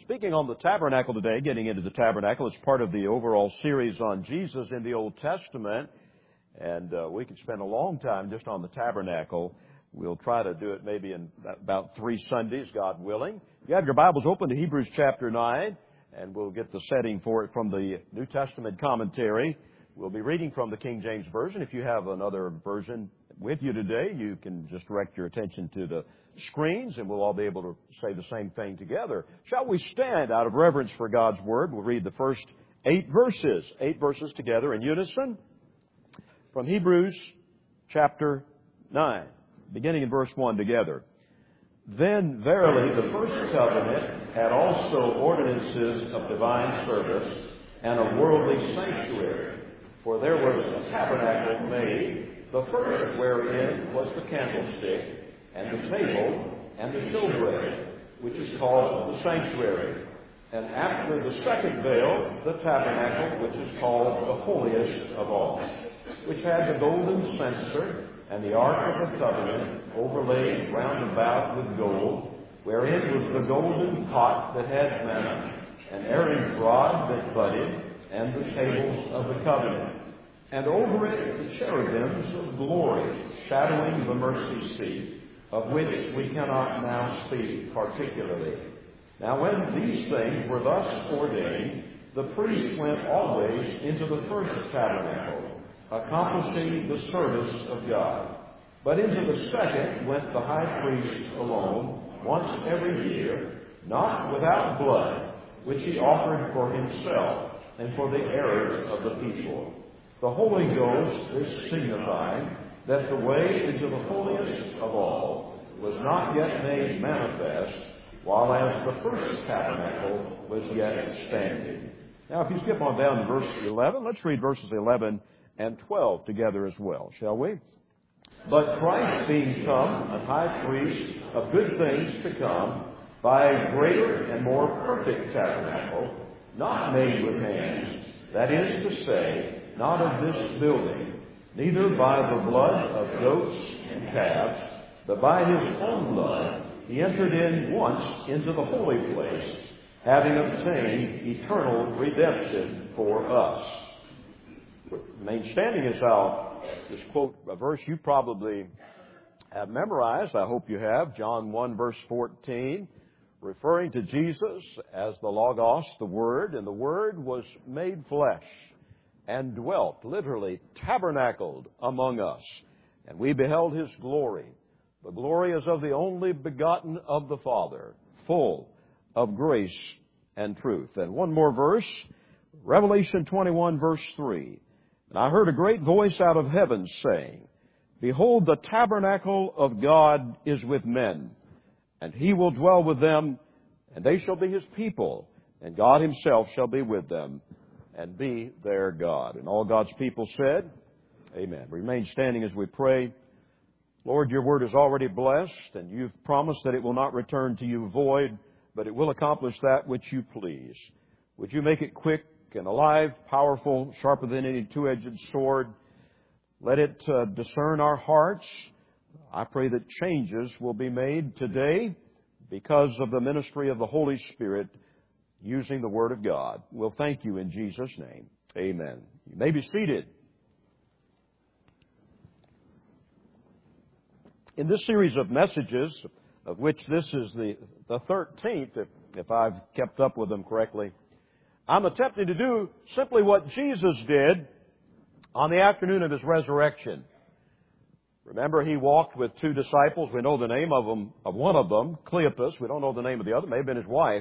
Speaking on the tabernacle today, getting into the tabernacle, it's part of the overall series on Jesus in the Old Testament. And we could spend a long time just on the tabernacle. We'll try to do it maybe in about 3 Sundays, God willing. You have your Bibles open to Hebrews chapter 9, and we'll get the setting for it from the New Testament commentary. We'll be reading from the King James Version. If you have another version with you today, you can just direct your attention to the screens, and we'll all be able to say the same thing together. Shall we stand out of reverence for God's Word? We'll read the first 8 verses together in unison from Hebrews chapter 9, beginning in verse 1 together. Then verily the first covenant had also ordinances of divine service and a worldly sanctuary. For there was a tabernacle made, the first wherein was the candlestick, and the table, and the showbread, which is called the sanctuary. And after the second veil, the tabernacle, which is called the holiest of all, which had the golden censer, and the ark of the covenant, overlaid round about with gold, wherein was the golden pot that had manna, and Aaron's rod that budded, and the tables of the covenant. And over it the cherubims of glory, shadowing the mercy seat, of which we cannot now speak particularly. Now when these things were thus ordained, the priest went always into the first tabernacle, accomplishing the service of God. But into the second went the high priest alone, once every year, not without blood, which he offered for himself and for the errors of the people. The Holy Ghost is signifying that the way into the holiest of all was not yet made manifest, while as the first tabernacle was yet standing. Now, if you skip on down to verse 11, let's read verses 11 and 12 together as well, shall we? But Christ being come a high priest of good things to come, by a greater and more perfect tabernacle, not made with hands, that is to say, not of this building, neither by the blood of goats and calves, but by his own blood he entered in once into the holy place, having obtained eternal redemption for us. Remain standing as I'll just quote a verse you probably have memorized. I hope you have. John 1 verse 14, referring to Jesus as the Logos, the Word, and the Word was made flesh and dwelt, literally tabernacled among us. And we beheld his glory. The glory is of the only begotten of the Father, full of grace and truth. And one more verse, Revelation 21 verse 3. And I heard a great voice out of heaven saying, Behold, the tabernacle of God is with men, and he will dwell with them, and they shall be his people, and God himself shall be with them, and be their God. And all God's people said, Amen. Remain standing as we pray. Lord, your word is already blessed, and you've promised that it will not return to you void, but it will accomplish that which you please. Would you make it quick and alive, powerful, sharper than any two-edged sword? Let it discern our hearts. I pray that changes will be made today because of the ministry of the Holy Spirit using the Word of God. We'll thank you in Jesus' name. Amen. You may be seated. In this series of messages, of which this is the 13th, if I've kept up with them correctly, I'm attempting to do simply what Jesus did on the afternoon of his resurrection. Remember, he walked with 2 disciples. We know the name of one of them, Cleopas. We don't know the name of the other. It may have been his wife.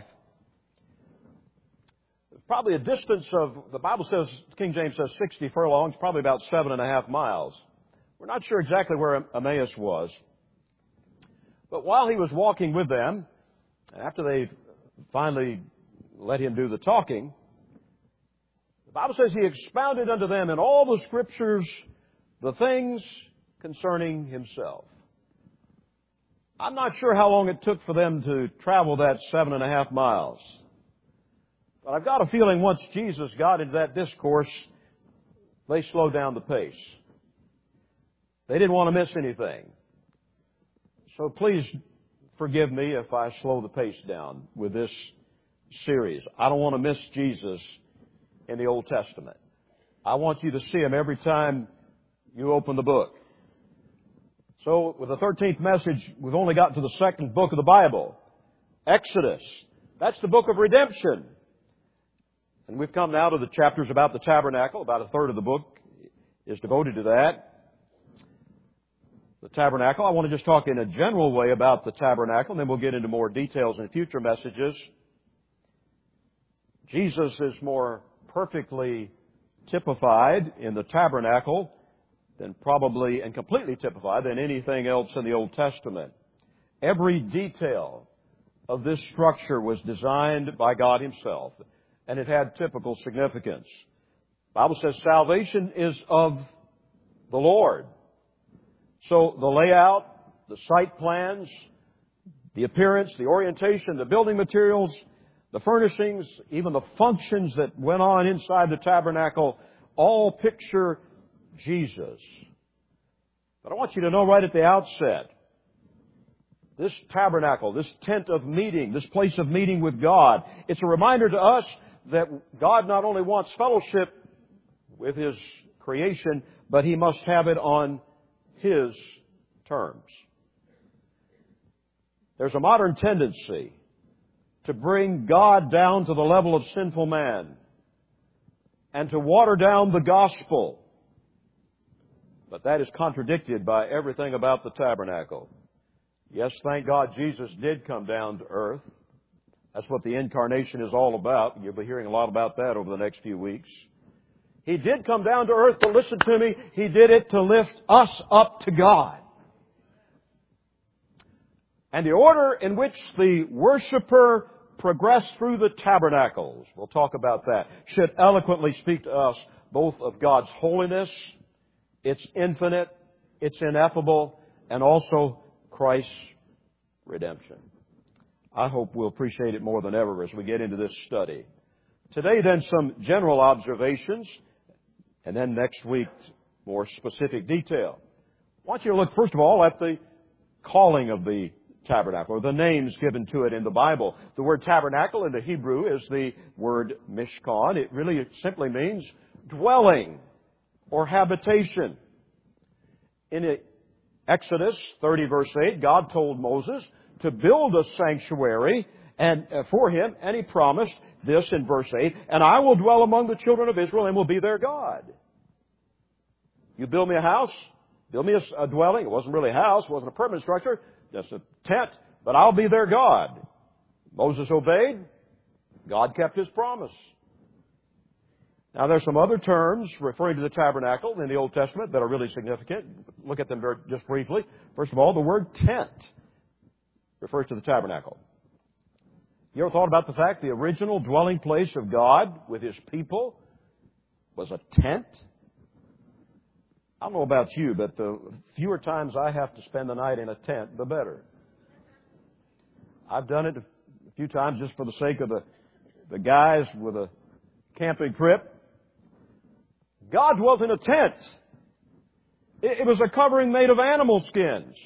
Probably a distance of, the Bible says, King James says 60 furlongs, probably about 7.5 miles. We're not sure exactly where Emmaus was. But while he was walking with them, after they finally let him do the talking, the Bible says he expounded unto them in all the Scriptures the things concerning himself. I'm not sure how long it took for them to travel that 7.5 miles. But I've got a feeling once Jesus got into that discourse, they slowed down the pace. They didn't want to miss anything. So please forgive me if I slow the pace down with this series. I don't want to miss Jesus in the Old Testament. I want you to see Him every time you open the book. So with the 13th message, we've only gotten to the second book of the Bible, Exodus. That's the book of redemption. And we've come now to the chapters about the tabernacle. About a third of the book is devoted to that. The tabernacle. I want to just talk in a general way about the tabernacle, and then we'll get into more details in future messages. Jesus is more perfectly typified in the tabernacle than probably, and completely typified, than anything else in the Old Testament. Every detail of this structure was designed by God Himself, and it had typical significance. The Bible says salvation is of the Lord. So the layout, the site plans, the appearance, the orientation, the building materials, the furnishings, even the functions that went on inside the tabernacle, all picture Jesus. But I want you to know right at the outset, this tabernacle, this tent of meeting, this place of meeting with God, it's a reminder to us that God not only wants fellowship with His creation, but He must have it on His terms. There's a modern tendency to bring God down to the level of sinful man and to water down the gospel. But that is contradicted by everything about the tabernacle. Yes, thank God Jesus did come down to earth. That's what the incarnation is all about. You'll be hearing a lot about that over the next few weeks. He did come down to earth to listen to me. He did it to lift us up to God. And the order in which the worshiper progressed through the tabernacles, we'll talk about that, should eloquently speak to us both of God's holiness, its infinite, its ineffable, and also Christ's redemption. I hope we'll appreciate it more than ever as we get into this study. Today, then, some general observations, and then next week, more specific detail. I want you to look, first of all, at the calling of the tabernacle, or the names given to it in the Bible. The word tabernacle in the Hebrew is the word mishkan. It really simply means dwelling or habitation. In Exodus 30 verse 8, God told Moses to build a sanctuary and for him, and He promised this in verse 8, and I will dwell among the children of Israel and will be their God. You build me a house, build me a dwelling. It wasn't really a house, it wasn't a permanent structure, just a tent, but I'll be their God. Moses obeyed. God kept His promise. Now, there's some other terms referring to the tabernacle in the Old Testament that are really significant. Look at them just briefly. First of all, the word tent refers to the tabernacle. You ever thought about the fact the original dwelling place of God with His people was a tent? I don't know about you, but the fewer times I have to spend the night in a tent, the better. I've done it a few times just for the sake of the guys with a camping trip. God dwelt in a tent. It was a covering made of animal skins.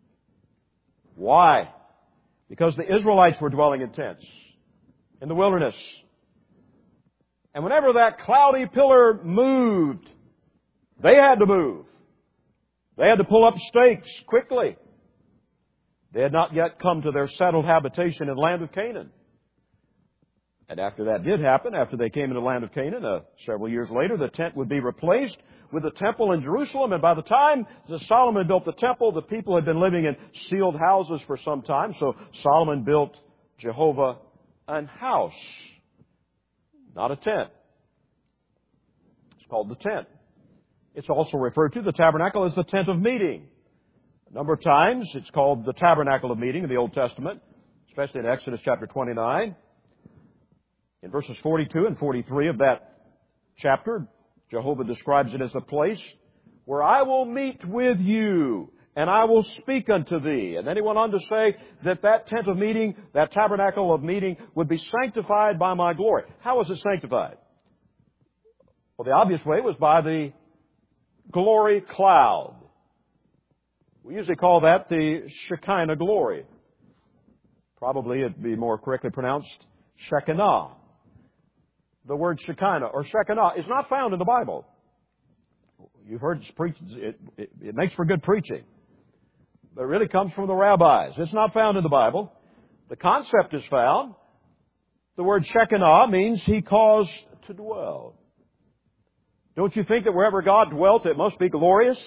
Why? Because the Israelites were dwelling in tents in the wilderness. And whenever that cloudy pillar moved, they had to move. They had to pull up stakes quickly. They had not yet come to their settled habitation in the land of Canaan. And after that did happen, after they came into the land of Canaan, several years later, the tent would be replaced with the temple in Jerusalem. And by the time Solomon built the temple, the people had been living in sealed houses for some time. So Solomon built Jehovah an house, not a tent. It's called the tent. It's also referred to, the tabernacle, as the tent of meeting. A number of times it's called the tabernacle of meeting in the Old Testament, especially in Exodus chapter 29. In verses 42 and 43 of that chapter, Jehovah describes it as a place where I will meet with you and I will speak unto thee. And then he went on to say that that tent of meeting, that tabernacle of meeting, would be sanctified by my glory. How was it sanctified? Well, the obvious way was by the glory cloud. We usually call that the Shekinah glory. Probably it'd be more correctly pronounced Shekinah. The word Shekinah or Shekinah is not found in the Bible. You've heard it makes for good preaching. But it really comes from the rabbis. It's not found in the Bible. The concept is found. The word Shekinah means He caused to dwell. Don't you think that wherever God dwelt, it must be glorious?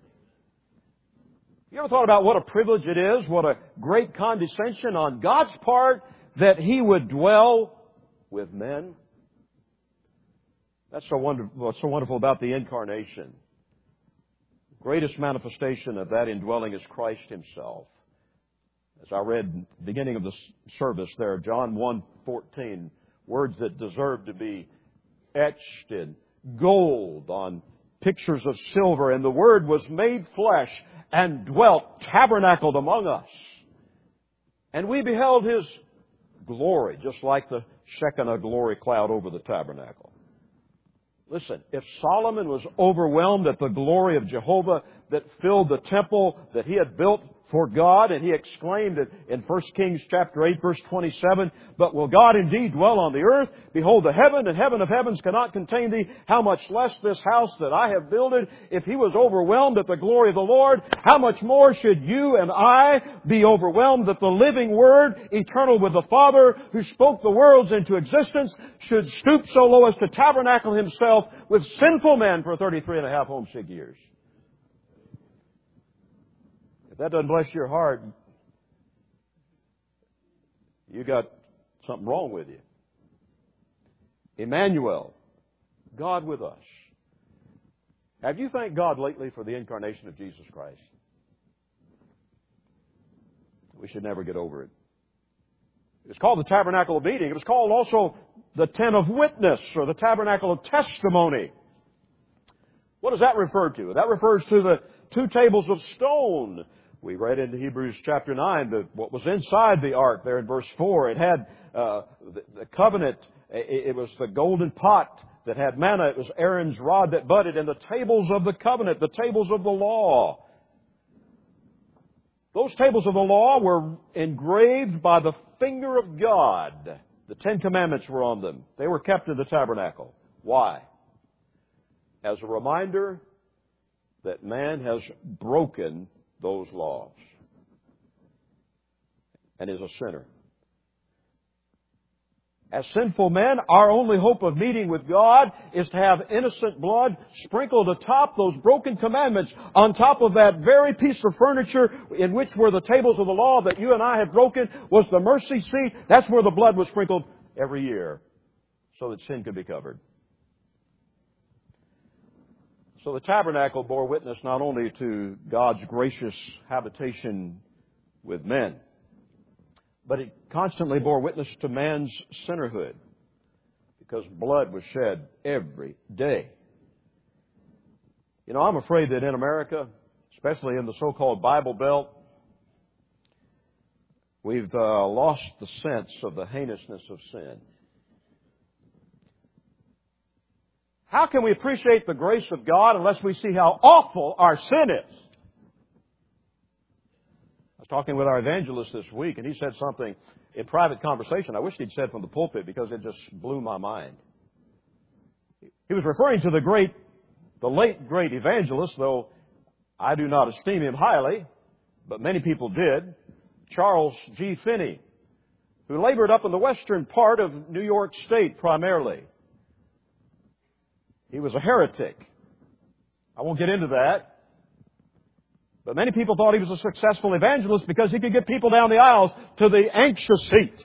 You ever thought about what a privilege it is, what a great condescension on God's part that He would dwell with men? That's so wonderful. What's so wonderful about the incarnation. The greatest manifestation of that indwelling is Christ Himself. As I read at the beginning of the service there, John 1:14, words that deserve to be etched in gold on pictures of silver. And the Word was made flesh and dwelt, tabernacled among us. And we beheld His glory, just like the Shekinah glory cloud over the tabernacle. Listen, if Solomon was overwhelmed at the glory of Jehovah that filled the temple that he had built for God, and he exclaimed in 1 Kings chapter 8, verse 27, "But will God indeed dwell on the earth? Behold, the heaven and heaven of heavens cannot contain thee. How much less this house that I have builded?" If he was overwhelmed at the glory of the Lord, how much more should you and I be overwhelmed that the living Word, eternal with the Father, who spoke the worlds into existence, should stoop so low as to tabernacle Himself with sinful men for 33 and a half homesick years? If that doesn't bless your heart, you got something wrong with you. Emmanuel, God with us. Have you thanked God lately for the incarnation of Jesus Christ? We should never get over it. It's called the tabernacle of meeting. It was called also the tent of witness or the tabernacle of testimony. What does that refer to? That refers to the two tables of stone. We read in Hebrews chapter 9 what was inside the ark there in verse 4. It had the covenant. It was the golden pot that had manna. It was Aaron's rod that budded. And the tables of the covenant, the tables of the law. Those tables of the law were engraved by the finger of God. The Ten Commandments were on them. They were kept in the tabernacle. Why? As a reminder that man has broken those laws and is a sinner. As sinful men, our only hope of meeting with God is to have innocent blood sprinkled atop those broken commandments, on top of that very piece of furniture in which were the tables of the law that you and I had broken, was the mercy seat. That's where the blood was sprinkled every year so that sin could be covered. So the tabernacle bore witness not only to God's gracious habitation with men, but it constantly bore witness to man's sinnerhood, because blood was shed every day. You know, I'm afraid that in America, especially in the so-called Bible Belt, we've lost the sense of the heinousness of sin. How can we appreciate the grace of God unless we see how awful our sin is? I was talking with our evangelist this week, and he said something in private conversation I wish he'd said from the pulpit, because it just blew my mind. He was referring to the late great evangelist, though I do not esteem him highly, but many people did, Charles G. Finney, who labored up in the western part of New York State primarily. He was a heretic. I won't get into that. But many people thought he was a successful evangelist because he could get people down the aisles to the anxious seat.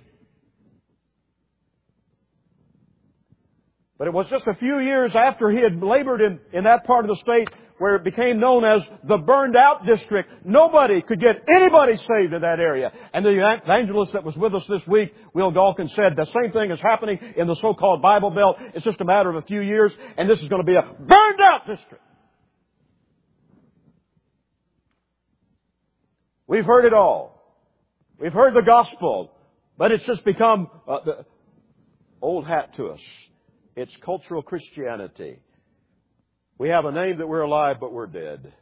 But it was just a few years after he had labored in that part of the state where it became known as the burned out district. Nobody could get anybody saved in that area. And the evangelist that was with us this week, Will Galkin, said the same thing is happening in the so-called Bible Belt. It's just a matter of a few years, and this is going to be a burned out district. We've heard it all. We've heard the gospel, but it's just become the old hat to us. It's cultural Christianity. We have a name that we're alive, but we're dead.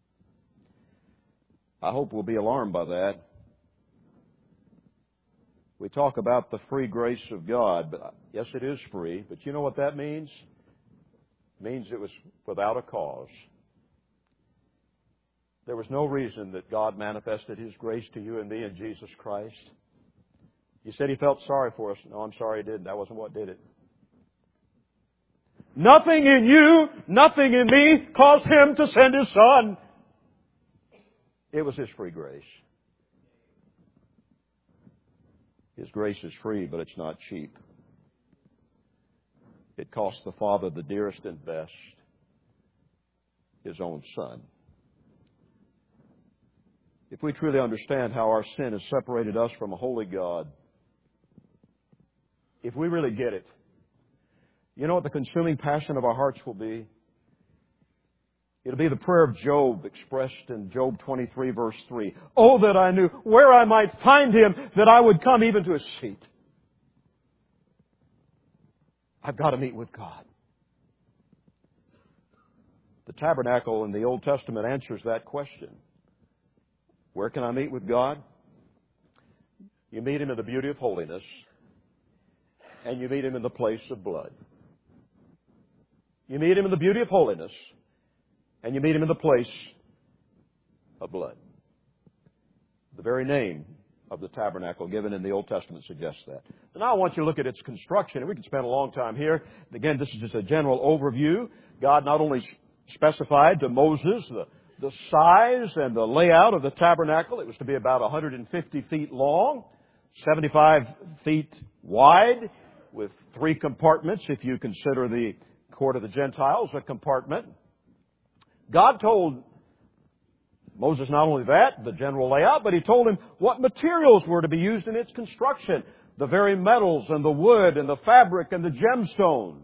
I hope we'll be alarmed by that. We talk about the free grace of God. But yes, it is free. But you know what that means? It means it was without a cause. There was no reason that God manifested His grace to you and me in Jesus Christ. You said He felt sorry for us. No, I'm sorry He didn't. That wasn't what did it. Nothing in you, nothing in me caused Him to send His Son. It was His free grace. His grace is free, but it's not cheap. It cost the Father the dearest and best, His own Son. If we truly understand how our sin has separated us from a holy God, if we really get it, you know what the consuming passion of our hearts will be? It'll be the prayer of Job expressed in Job 23, verse 3. Oh, that I knew where I might find Him, that I would come even to His seat. I've got to meet with God. The tabernacle in the Old Testament answers that question. Where can I meet with God? You meet Him in the beauty of holiness, and you meet Him in the place of blood. You meet Him in the beauty of holiness, and you meet Him in the place of blood. The very name of the tabernacle given in the Old Testament suggests that. And now I want you to look at its construction, and we can spend a long time here. Again, this is just a general overview. God not only specified to Moses the size and the layout of the tabernacle. It was to be about 150 feet long, 75 feet wide, with 3 compartments, if you consider the court of the Gentiles a compartment. God told Moses not only that, the general layout, but He told him what materials were to be used in its construction. The very metals and the wood and the fabric and the gemstones.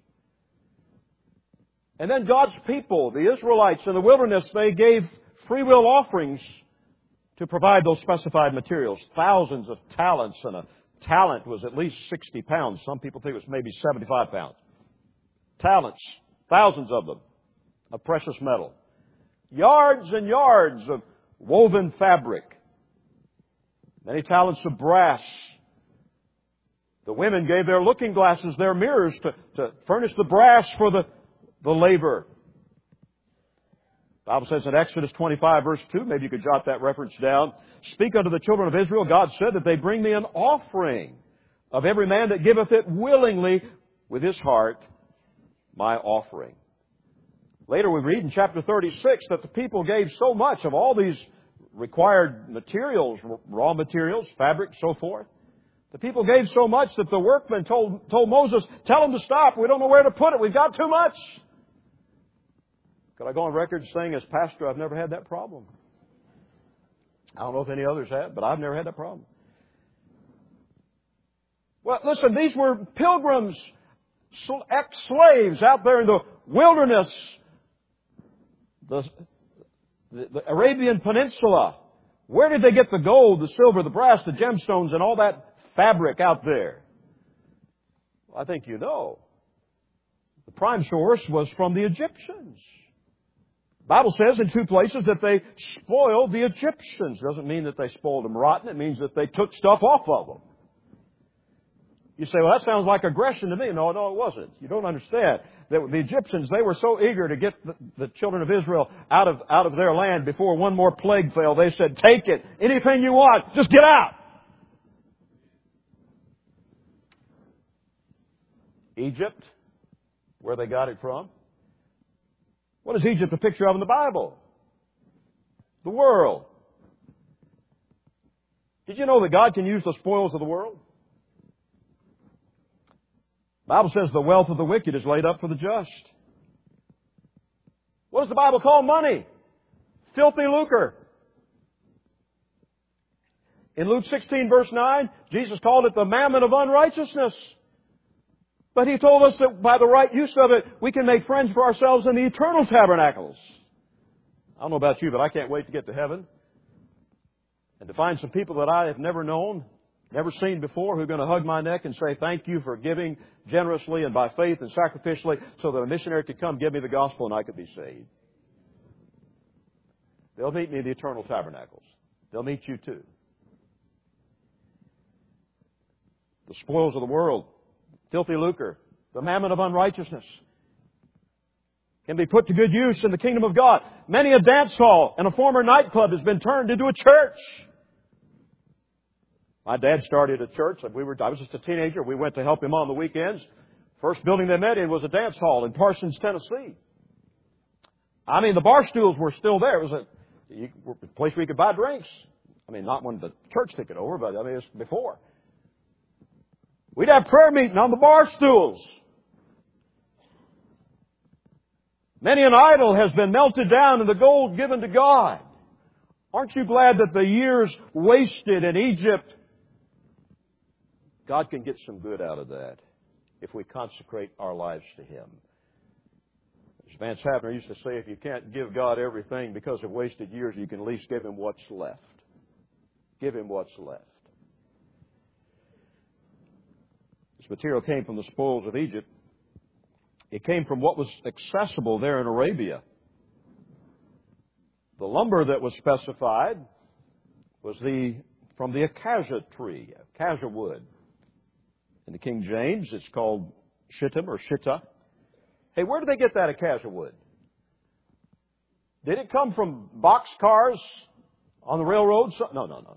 And then God's people, the Israelites in the wilderness, they gave free will offerings to provide those specified materials. Thousands of talents, and a talent was at least 60 pounds. Some people think it was maybe 75 pounds. Talents, thousands of them, of precious metal. Yards and yards of woven fabric. Many talents of brass. The women gave their looking glasses, their mirrors, to furnish the brass for the labor. The Bible says in Exodus 25, verse 2, maybe you could jot that reference down. Speak unto the children of Israel, God said, that they bring me an offering of every man that giveth it willingly with his heart, my offering. Later we read in chapter 36 that the people gave so much of all these required materials, raw materials, fabric, so forth. The people gave so much that the workmen told Moses, tell them to stop. We don't know where to put it. We've got too much. Could I go on record saying as pastor, I've never had that problem. I don't know if any others have, but I've never had that problem. Well, listen, these were pilgrims, ex-slaves out there in the wilderness, the Arabian Peninsula. Where did they get the gold, the silver, the brass, the gemstones, and all that fabric out there? Well, I think you know. The prime source was from the Egyptians. The Bible says in 2 places that they spoiled the Egyptians. Doesn't mean that they spoiled them rotten. It means that they took stuff off of them. You say, well, that sounds like aggression to me. No, it wasn't. You don't understand. That the Egyptians, they were so eager to get the children of Israel out of their land before one more plague fell. They said, take it. Anything you want. Just get out. Egypt, where they got it from. What is Egypt a picture of in the Bible? The world. Did you know that God can use the spoils of the world? The Bible says the wealth of the wicked is laid up for the just. What does the Bible call money? Filthy lucre. In Luke 16, verse 9, Jesus called it the mammon of unrighteousness. But He told us that by the right use of it, we can make friends for ourselves in the eternal tabernacles. I don't know about you, but I can't wait to get to heaven and to find some people that I have never known, never seen before, who are going to hug my neck and say, thank you for giving generously and by faith and sacrificially so that a missionary could come give me the gospel and I could be saved. They'll meet me in the eternal tabernacles. They'll meet you too. the spoils of the world, filthy lucre, the mammon of unrighteousness, can be put to good use in the kingdom of God. Many a dance hall and a former nightclub has been turned into a church. My dad started a church. I was just a teenager. We went to help him on the weekends. First building they met in was a dance hall in Parsons, Tennessee. I mean, the bar stools were still there. It was a place where you could buy drinks. I mean, not when the church took it over, but I mean, it was before. We'd have prayer meeting on the bar stools. Many an idol has been melted down and the gold given to God. Aren't you glad that the years wasted in Egypt, God can get some good out of that if we consecrate our lives to Him? As Vance Havner used to say, if you can't give God everything because of wasted years, you can at least give Him what's left. Give Him what's left. This material came from the spoils of Egypt. It came from what was accessible there in Arabia. The lumber that was specified was from the acacia tree, acacia wood. In the King James, it's called shittim or shitta. Hey, where did they get that acacia wood? Did it come from boxcars on the railroads? No.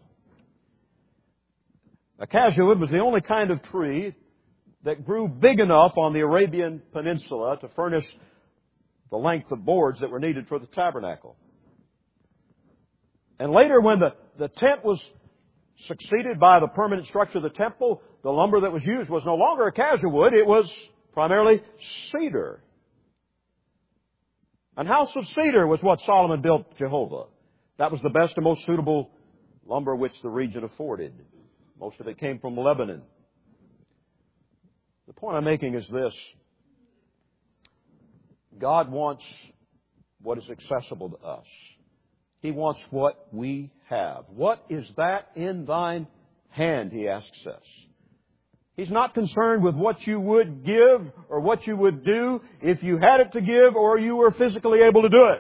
Acacia wood was the only kind of tree that grew big enough on the Arabian Peninsula to furnish the length of boards that were needed for the tabernacle. And later, when the tent was succeeded by the permanent structure of the temple, the lumber that was used was no longer acacia wood, it was primarily cedar. An house of cedar was what Solomon built Jehovah. That was the best and most suitable lumber which the region afforded. Most of it came from Lebanon. The point I'm making is this. God wants what is accessible to us. He wants what we have. What is that in thine hand, He asks us. He's not concerned with what you would give or what you would do if you had it to give or you were physically able to do it.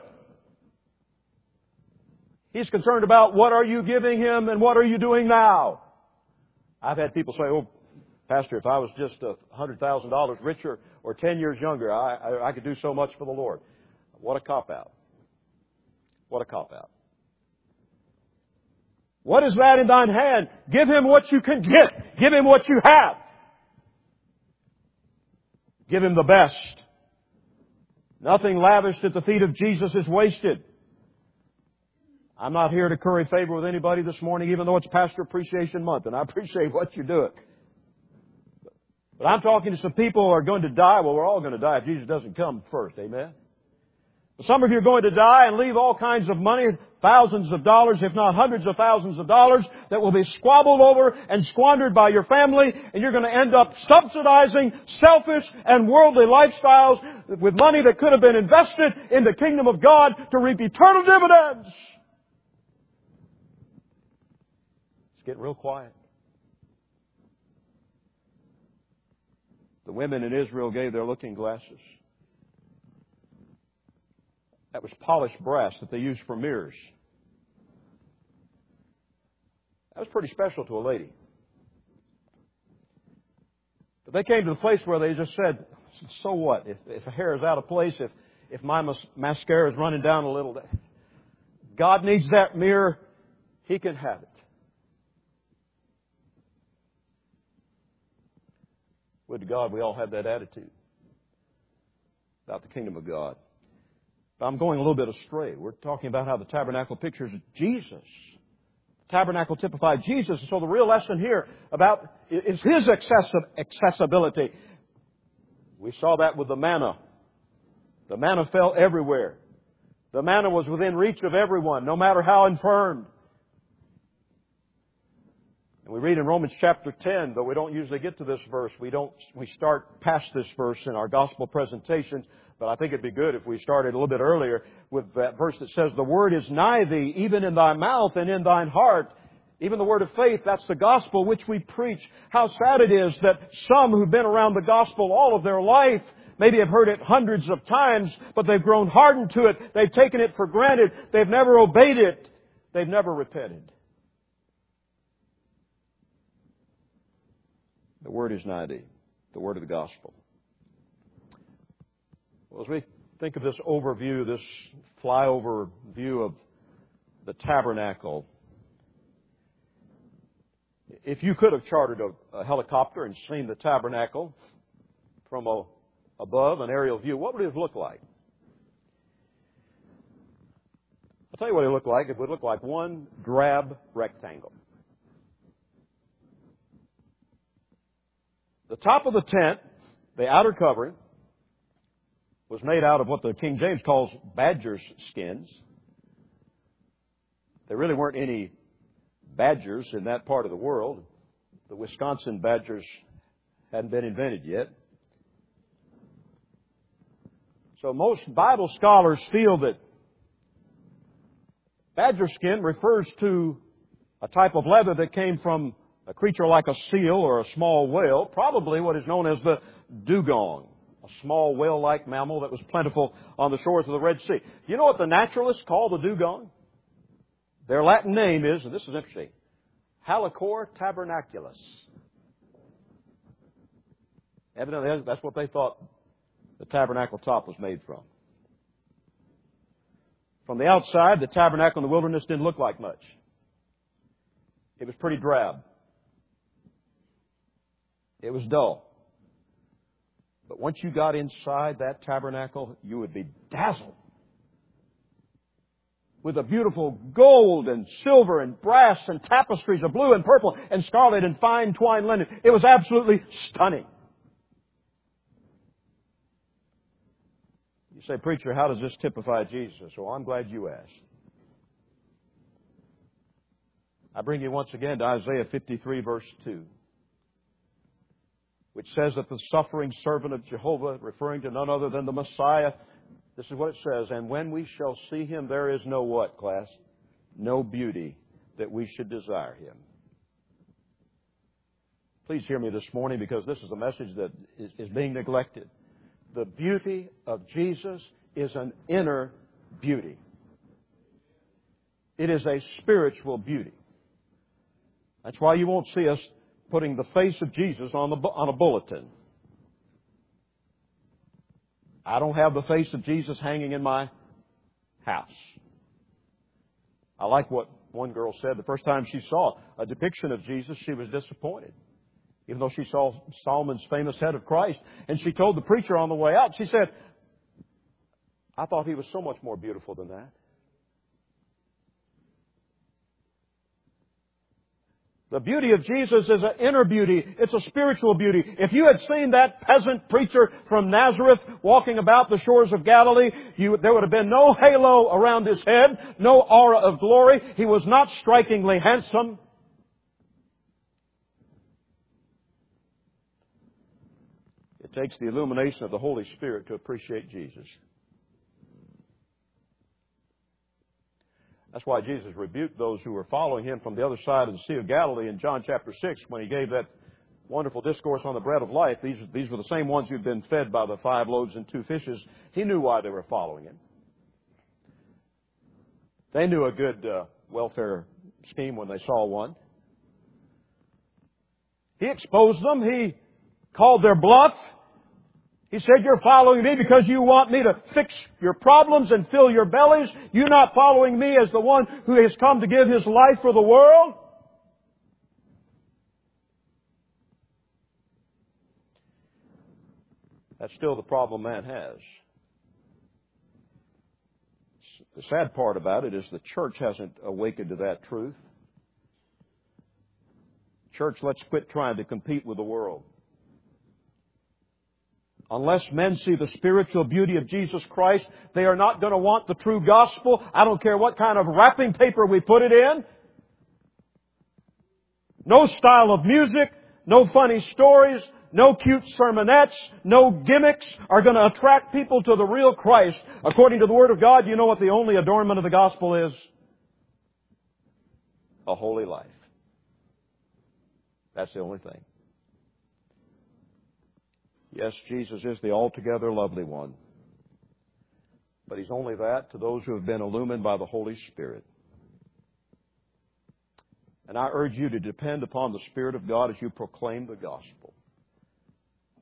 He's concerned about what are you giving Him and what are you doing now. I've had people say, oh, Pastor, if I was just $100,000 richer or 10 years younger, I could do so much for the Lord. What a cop-out. What a cop-out. What is that in thine hand? Give Him what you can get. Give Him what you have. Give Him the best. Nothing lavished at the feet of Jesus is wasted. I'm not here to curry favor with anybody this morning, even though it's Pastor Appreciation Month, and I appreciate what you're doing. But I'm talking to some people who are going to die. Well, we're all going to die if Jesus doesn't come first. Amen? Some of you are going to die and leave all kinds of money, thousands of dollars, if not hundreds of thousands of dollars, that will be squabbled over and squandered by your family, and you're going to end up subsidizing selfish and worldly lifestyles with money that could have been invested in the kingdom of God to reap eternal dividends. It's getting real quiet. The women in Israel gave their looking glasses. That was polished brass that they used for mirrors. That was pretty special to a lady. But they came to the place where they just said, so what? If a hair is out of place, if my mascara is running down a little, God needs that mirror, He can have it. Would to God we all have that attitude about the kingdom of God. But I'm going a little bit astray. We're talking about how the tabernacle pictures Jesus. The tabernacle typified Jesus. And so the real lesson here about is His accessibility. We saw that with the manna. The manna fell everywhere. The manna was within reach of everyone, no matter how infirm. And we read in Romans chapter 10, though we don't usually get to this verse. We start past this verse in our gospel presentations. But I think it'd be good if we started a little bit earlier with that verse that says, the word is nigh thee, even in thy mouth and in thine heart. Even the word of faith, that's the gospel which we preach. How sad it is that some who've been around the gospel all of their life maybe have heard it hundreds of times, but they've grown hardened to it. They've taken it for granted. They've never obeyed it. They've never repented. The Word is 90, the Word of the Gospel. Well, as we think of this overview, this flyover view of the tabernacle, if you could have chartered a helicopter and seen the tabernacle from above, an aerial view, what would it look like? I'll tell you what it would look like. It would look like one drab rectangle. The top of the tent, the outer covering, was made out of what the King James calls badger's skins. There really weren't any badgers in that part of the world. The Wisconsin badgers hadn't been invented yet. So most Bible scholars feel that badger skin refers to a type of leather that came from a creature like a seal or a small whale, probably what is known as the dugong, a small whale-like mammal that was plentiful on the shores of the Red Sea. Do you know what the naturalists call the dugong? Their Latin name is, and this is interesting, Halicore tabernaculus. Evidently, that's what they thought the tabernacle top was made from. From the outside, the tabernacle in the wilderness didn't look like much. It was pretty drab. It was dull. But once you got inside that tabernacle, you would be dazzled with the beautiful gold and silver and brass and tapestries of blue and purple and scarlet and fine twined linen. It was absolutely stunning. You say, preacher, how does this typify Jesus? Well, I'm glad you asked. I bring you once again to Isaiah 53, verse 2, which says that the suffering servant of Jehovah, referring to none other than the Messiah, this is what it says, and when we shall see Him, there is no what, class? No beauty that we should desire Him. Please hear me this morning, because this is a message that is being neglected. The beauty of Jesus is an inner beauty. It is a spiritual beauty. That's why you won't see us putting the face of Jesus on a bulletin. I don't have the face of Jesus hanging in my house. I like what one girl said. The first time she saw a depiction of Jesus, she was disappointed, even though she saw Solomon's famous head of Christ. And she told the preacher on the way out, she said, I thought he was so much more beautiful than that. The beauty of Jesus is an inner beauty. It's a spiritual beauty. If you had seen that peasant preacher from Nazareth walking about the shores of Galilee, there would have been no halo around his head, no aura of glory. He was not strikingly handsome. It takes the illumination of the Holy Spirit to appreciate Jesus. That's why Jesus rebuked those who were following Him from the other side of the Sea of Galilee in John chapter 6 when He gave that wonderful discourse on the bread of life. These were the same ones who'd been fed by the 5 loaves and 2 fishes. He knew why they were following Him. They knew a good welfare scheme when they saw one. He exposed them. He called their bluff. He said, you're following me because you want me to fix your problems and fill your bellies. You're not following me as the one who has come to give His life for the world. That's still the problem man has. The sad part about it is the church hasn't awakened to that truth. Church, let's quit trying to compete with the world. Unless men see the spiritual beauty of Jesus Christ, they are not going to want the true gospel. I don't care what kind of wrapping paper we put it in. No style of music, no funny stories, no cute sermonettes, no gimmicks are going to attract people to the real Christ. According to the Word of God, you know what the only adornment of the gospel is? A holy life. That's the only thing. Yes, Jesus is the altogether lovely one. But He's only that to those who have been illumined by the Holy Spirit. And I urge you to depend upon the Spirit of God as you proclaim the gospel.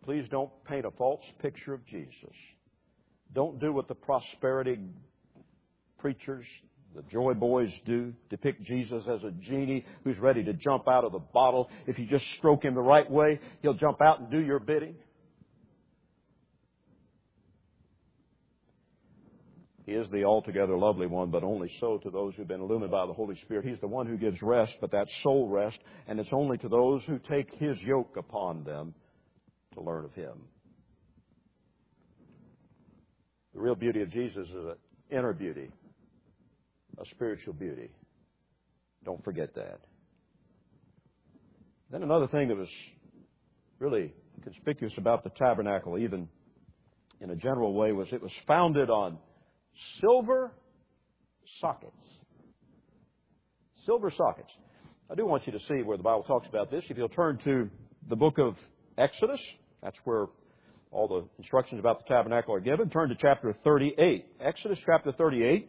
Please don't paint a false picture of Jesus. Don't do what the prosperity preachers, the joy boys do, depict Jesus as a genie who's ready to jump out of the bottle. If you just stroke him the right way, he'll jump out and do your bidding. He is the altogether lovely one, but only so to those who've been illumined by the Holy Spirit. He's the one who gives rest, but that's soul rest, and it's only to those who take His yoke upon them to learn of Him. The real beauty of Jesus is an inner beauty, a spiritual beauty. Don't forget that. Then another thing that was really conspicuous about the tabernacle, even in a general way, was it was founded on silver sockets. Silver sockets. I do want you to see where the Bible talks about this. If you'll turn to the book of Exodus, that's where all the instructions about the tabernacle are given. Turn to chapter 38. Exodus chapter 38.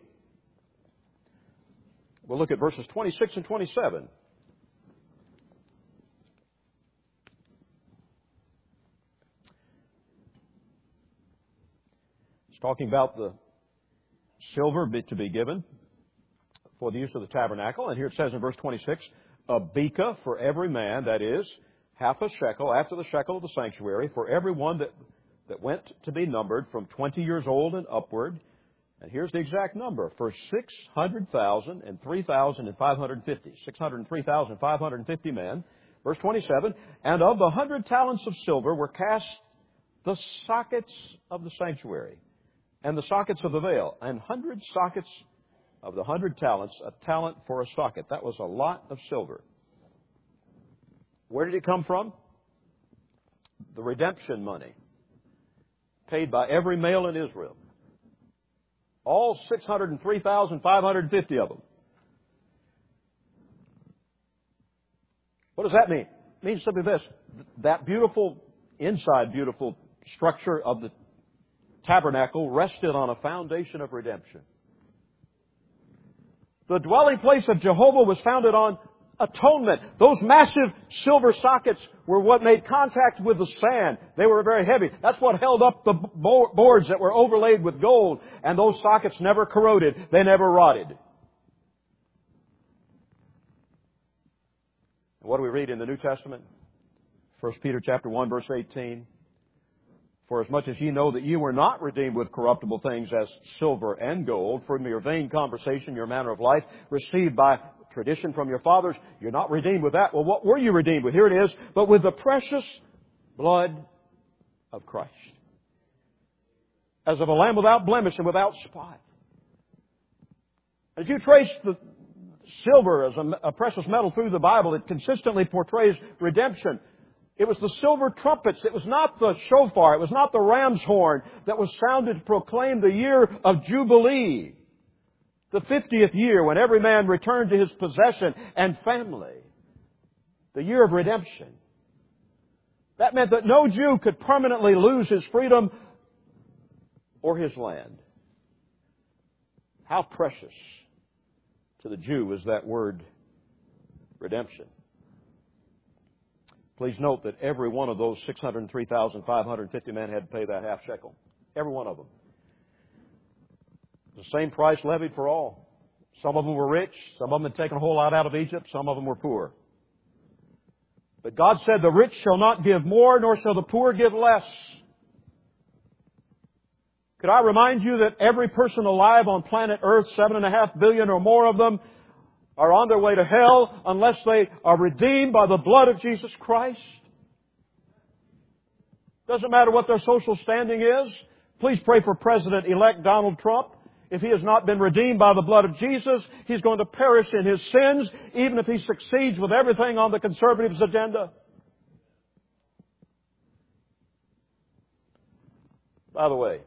We'll look at verses 26 and 27. It's talking about the silver to be given for the use of the tabernacle. And here it says in verse 26, a beka for every man, that is, half a shekel, after the shekel of the sanctuary, for every one that went to be numbered from 20 years old and upward. And here's the exact number, for 600,000 and 3,550. 603,550 men. Verse 27, and of the 100 talents of silver were cast the sockets of the sanctuary and the sockets of the veil, and 100 sockets of the 100 talents, a talent for a socket. That was a lot of silver. Where did it come from? The redemption money paid by every male in Israel. All 603,550 of them. What does that mean? It means simply this. That beautiful structure of the tabernacle rested on a foundation of redemption. The dwelling place of Jehovah was founded on atonement. Those massive silver sockets were what made contact with the sand. They were very heavy. That's what held up the boards that were overlaid with gold. And those sockets never corroded. They never rotted. And what do we read in the New Testament? 1 Peter chapter 1, verse 18. For as much as ye know that ye were not redeemed with corruptible things as silver and gold from your vain conversation, your manner of life, received by tradition from your fathers, you're not redeemed with that. Well, what were you redeemed with? Here it is. But with the precious blood of Christ, as of a lamb without blemish and without spot. As you trace the silver as a precious metal through the Bible, it consistently portrays redemption. It was the silver trumpets. It was not the shofar. It was not the ram's horn that was sounded to proclaim the year of Jubilee. The 50th year when every man returned to his possession and family. The year of redemption. That meant that no Jew could permanently lose his freedom or his land. How precious to the Jew is that word redemption. Please note that every one of those 603,550 men had to pay that half shekel. Every one of them. The same price levied for all. Some of them were rich. Some of them had taken a whole lot out of Egypt. Some of them were poor. But God said, the rich shall not give more, nor shall the poor give less. Could I remind you that every person alive on planet Earth, 7.5 billion or more of them, are on their way to hell unless they are redeemed by the blood of Jesus Christ? Doesn't matter what their social standing is. Please pray for President-elect Donald Trump. If he has not been redeemed by the blood of Jesus, he's going to perish in his sins, even if he succeeds with everything on the conservatives' agenda. By the way,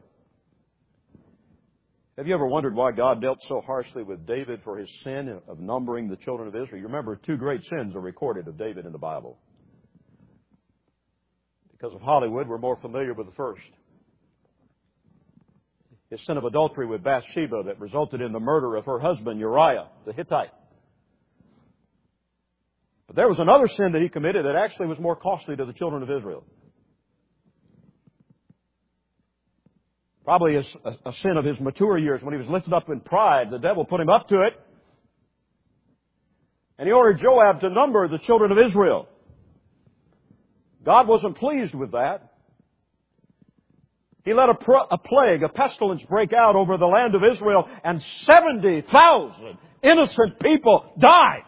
have you ever wondered why God dealt so harshly with David for his sin of numbering the children of Israel? You remember, two great sins are recorded of David in the Bible. Because of Hollywood, we're more familiar with the first. His sin of adultery with Bathsheba that resulted in the murder of her husband, Uriah, the Hittite. But there was another sin that he committed that actually was more costly to the children of Israel. Probably a sin of his mature years when he was lifted up in pride. The devil put him up to it. And he ordered Joab to number the children of Israel. God wasn't pleased with that. He let a plague, a pestilence break out over the land of Israel, and 70,000 innocent people died.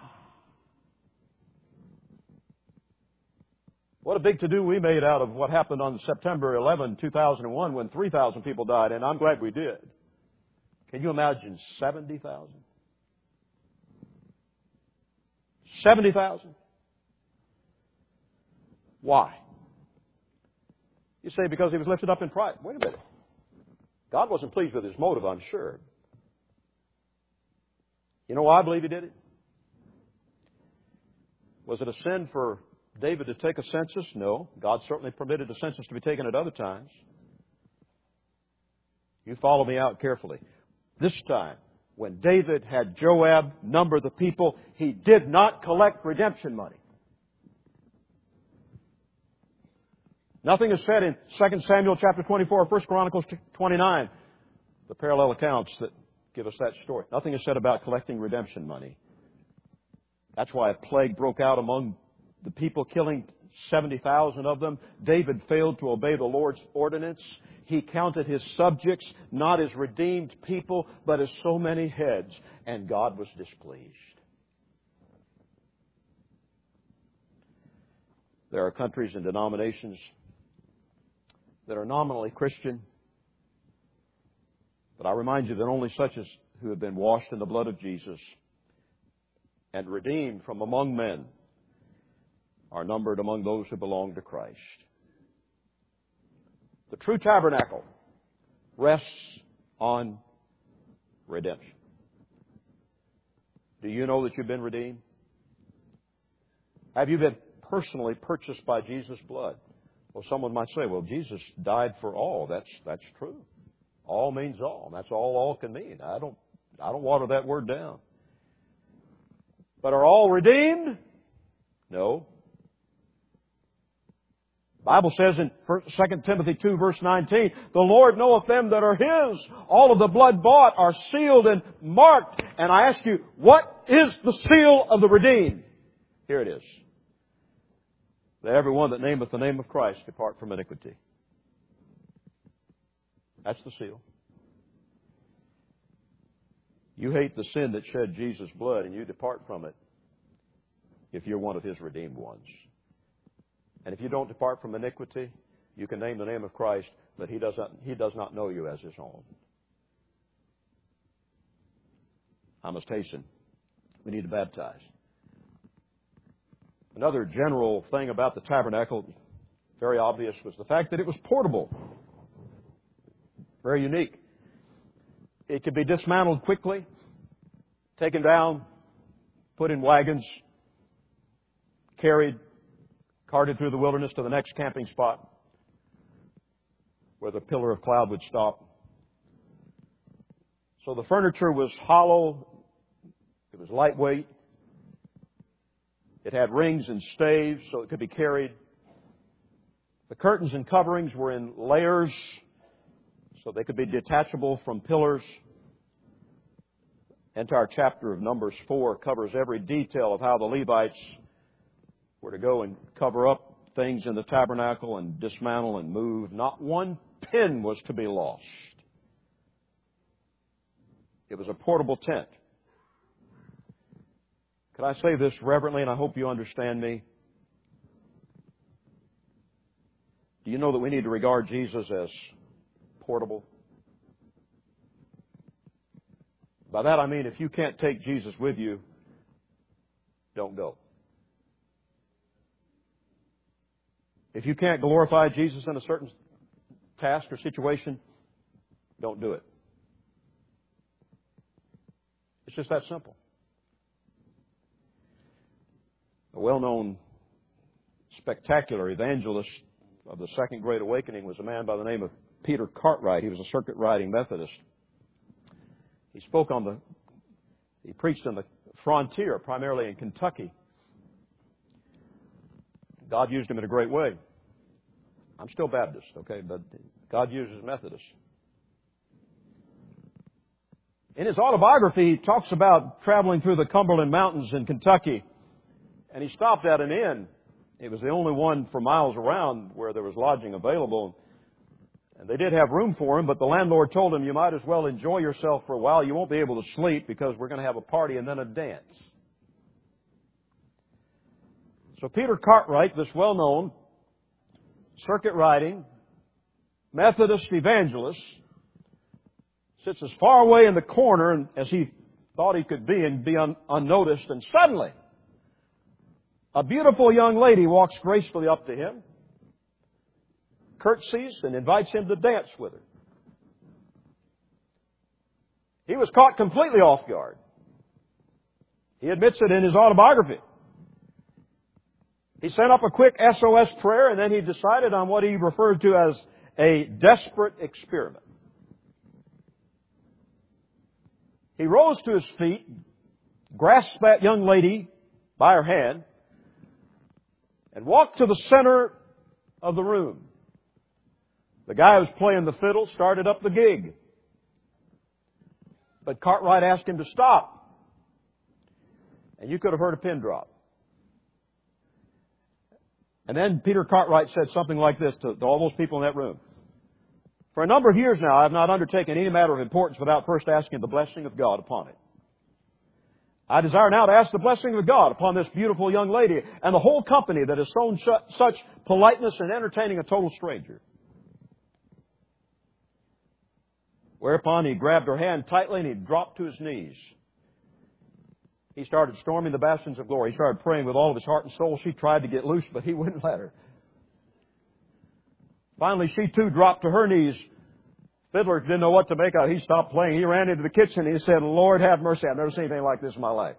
What a big to-do we made out of what happened on September 11, 2001, when 3,000 people died, and I'm glad we did. Can you imagine 70,000? 70,000? Why? You say because he was lifted up in pride. Wait a minute. God wasn't pleased with his motive, I'm sure. You know why I believe he did it? Was it a sin for David to take a census? No. God certainly permitted a census to be taken at other times. You follow me out carefully. This time, when David had Joab number the people, he did not collect redemption money. Nothing is said in 2 Samuel chapter 24 or 1 Chronicles 29, the parallel accounts that give us that story. Nothing is said about collecting redemption money. That's why a plague broke out among the people, killing 70,000 of them. David failed to obey the Lord's ordinance. He counted his subjects not as redeemed people, but as so many heads, and God was displeased. There are countries and denominations that are nominally Christian, but I remind you that only such as who have been washed in the blood of Jesus and redeemed from among men are numbered among those who belong to Christ. The true tabernacle rests on redemption. Do you know that you've been redeemed? Have you been personally purchased by Jesus' blood? Well, someone might say, well, Jesus died for all. That's true. All means all. That's all can mean. I don't water that word down. But are all redeemed? No. The Bible says in 2 Timothy 2 verse 19, the Lord knoweth them that are His. All of the blood bought are sealed and marked. And I ask you, what is the seal of the redeemed? Here it is. That everyone that nameth the name of Christ depart from iniquity. That's the seal. You hate the sin that shed Jesus' blood, and you depart from it if you're one of His redeemed ones. And if you don't depart from iniquity, you can name the name of Christ, but He does not know you as His own. I must hasten. We need to baptize. Another general thing about the tabernacle, very obvious, was the fact that it was portable. Very unique. It could be dismantled quickly, taken down, put in wagons, carted through the wilderness to the next camping spot where the pillar of cloud would stop. So the furniture was hollow. It was lightweight. It had rings and staves so it could be carried. The curtains and coverings were in layers so they could be detachable from pillars. The entire chapter of Numbers 4 covers every detail of how the Levites were to go and cover up things in the tabernacle and dismantle and move. Not one pin was to be lost. It was a portable tent. Could I say this reverently, and I hope you understand me? Do you know that we need to regard Jesus as portable? By that I mean if you can't take Jesus with you, don't go. If you can't glorify Jesus in a certain task or situation, don't do it. It's just that simple. A well-known, spectacular evangelist of the Second Great Awakening was a man by the name of Peter Cartwright. He was a circuit-riding Methodist. He preached on the frontier, primarily in Kentucky. God used him in a great way. I'm still Baptist, okay, but God uses Methodists. In his autobiography, he talks about traveling through the Cumberland Mountains in Kentucky, and he stopped at an inn. It was the only one for miles around where there was lodging available. And they did have room for him, but the landlord told him, you might as well enjoy yourself for a while. You won't be able to sleep because we're going to have a party and then a dance. So Peter Cartwright, this well-known circuit riding Methodist evangelist, sits as far away in the corner as he thought he could be and be unnoticed. And suddenly, a beautiful young lady walks gracefully up to him, curtsies, and invites him to dance with her. He was caught completely off guard. He admits it in his autobiography. He sent up a quick SOS prayer, and then he decided on what he referred to as a desperate experiment. He rose to his feet, grasped that young lady by her hand, and walked to the center of the room. The guy who was playing the fiddle started up the gig. But Cartwright asked him to stop. And you could have heard a pin drop. And then Peter Cartwright said something like this to all those people in that room. For a number of years now, I have not undertaken any matter of importance without first asking the blessing of God upon it. I desire now to ask the blessing of God upon this beautiful young lady and the whole company that has shown such politeness in entertaining a total stranger. Whereupon he grabbed her hand tightly and he dropped to his knees. He started storming the bastions of glory. He started praying with all of his heart and soul. She tried to get loose, but he wouldn't let her. Finally, she too dropped to her knees. Fiddler didn't know what to make of it. He stopped playing. He ran into the kitchen and he said, Lord, have mercy. I've never seen anything like this in my life.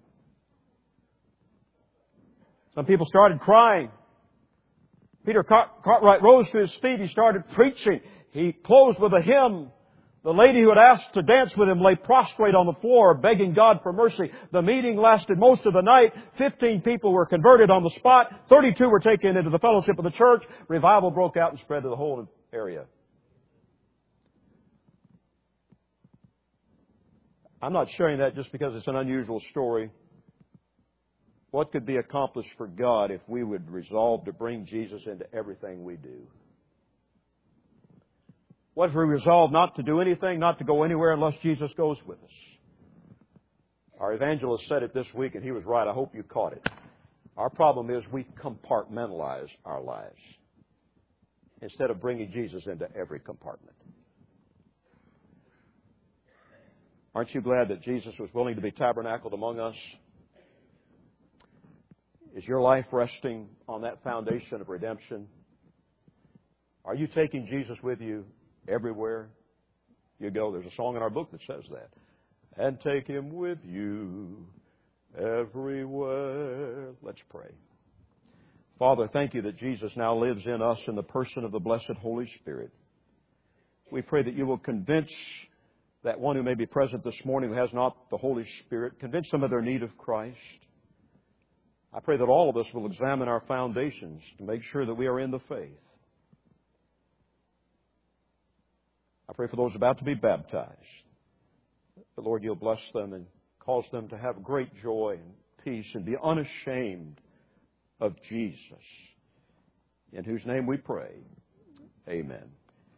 Some people started crying. Peter Cartwright rose to his feet. He started preaching. He closed with a hymn. The lady who had asked to dance with him lay prostrate on the floor, begging God for mercy. The meeting lasted most of the night. 15 people were converted on the spot. 32 were taken into the fellowship of the church. Revival broke out and spread to the whole area. I'm not sharing that just because it's an unusual story. What could be accomplished for God if we would resolve to bring Jesus into everything we do? What if we resolve not to do anything, not to go anywhere unless Jesus goes with us? Our evangelist said it this week, and he was right. I hope you caught it. Our problem is we compartmentalize our lives instead of bringing Jesus into every compartment. Aren't you glad that Jesus was willing to be tabernacled among us? Is your life resting on that foundation of redemption? Are you taking Jesus with you everywhere you go? There's a song in our book that says that. And take Him with you everywhere. Let's pray. Father, thank you that Jesus now lives in us in the person of the blessed Holy Spirit. We pray that you will convince that one who may be present this morning who has not the Holy Spirit, convince them of their need of Christ. I pray that all of us will examine our foundations to make sure that we are in the faith. I pray for those about to be baptized. The Lord, you'll bless them and cause them to have great joy and peace and be unashamed of Jesus, in whose name we pray. Amen.